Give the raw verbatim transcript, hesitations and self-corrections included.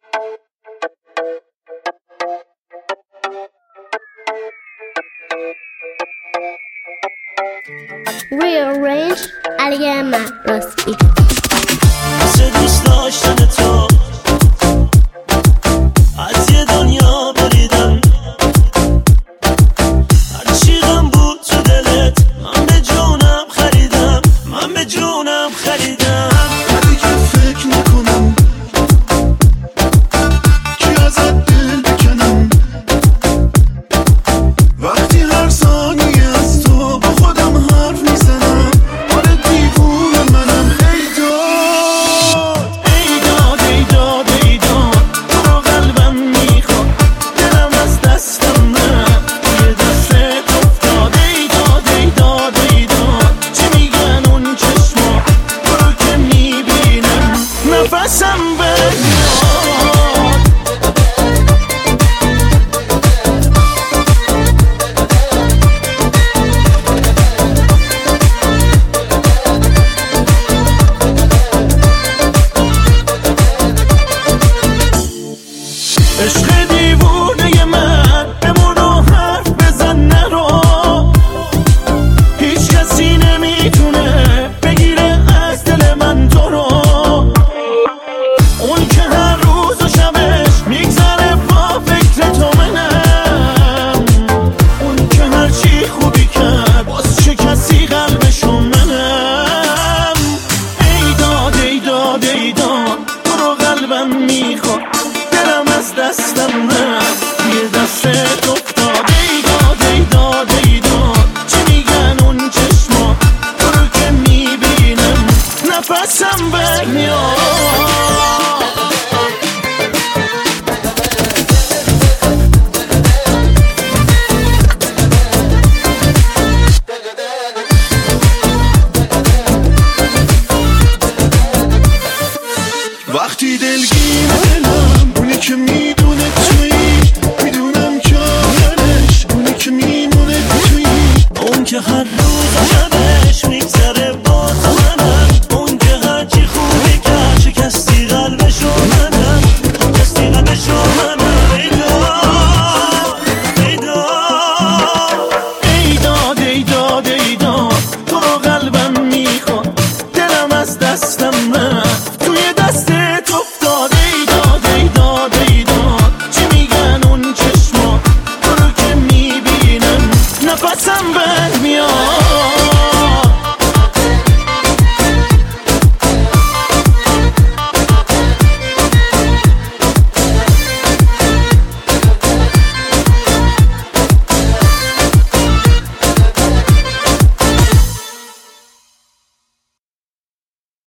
Rearrange Aliema Raspi. واسه دوست داشتن تو از یه دنیا بریدم، هرچی غم بود تو دلت من به جونم خریدم، من به جونم خریدم. دیگه فکر نکنم کی ازت دل بکنم، وقتی هر ثانیه از تو با خودم حرف میزنم. آره دیوونه منم. ای داد ای داد ای داد ای داد تو رو قلبم میخواد، دلم از دستم رفت توی دستت افتاد. ای داد ای داد ای داد چی میگن اون چشما، تو رو که میبینم نفسم بمیاد. عشق دیوونه من بمون و حرف بزن نرو، هیچ کسی نمیتونه بگیره از دل من تو رو. اون که هر روز و شبش میگذره با فکر تو منم، اون که هر چی خوبی کرد باز چه کسی قلبشو منم. ای داد ای داد ای داد تو رو قلبم میخواد، دلم از دستم رفت توی دستت افتاد. ای داد ای داد ای داد چی میگن اون چشما، تو رو که میبینم نفسم برمیاد. وقتی دلگیر دلم اونی که میدونه تویی، میدونم که آخرش اونی که میمونه تویی. اون که هر روز